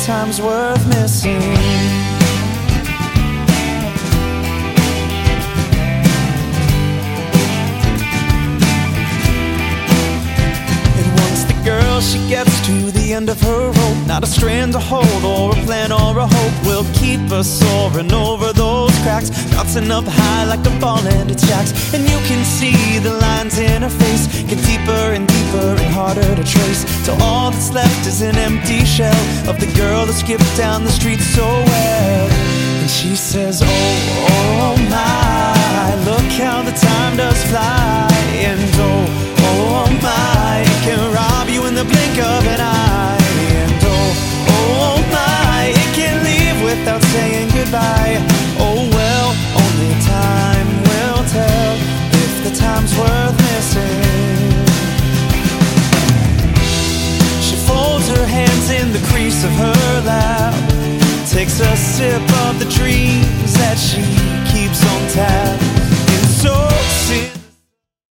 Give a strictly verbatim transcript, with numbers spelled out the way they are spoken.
time's worth missing. She gets to the end of her rope, not a strand to hold or a plan or a hope will keep her soaring over those cracks, bouncing up high like a ball and its jacks. And you can see the lines in her face get deeper and deeper and harder to trace, till all that's left is an empty shell of the girl that skipped down the street so well. And she says, oh, oh my, look how the time does fly. And oh, oh my, it can rob you in the blink of an eye. And oh, oh my, it can leave without saying goodbye. Oh well, only time will tell if the time's worth missing. She folds her hands in the crease of her lap, takes a sip of the dream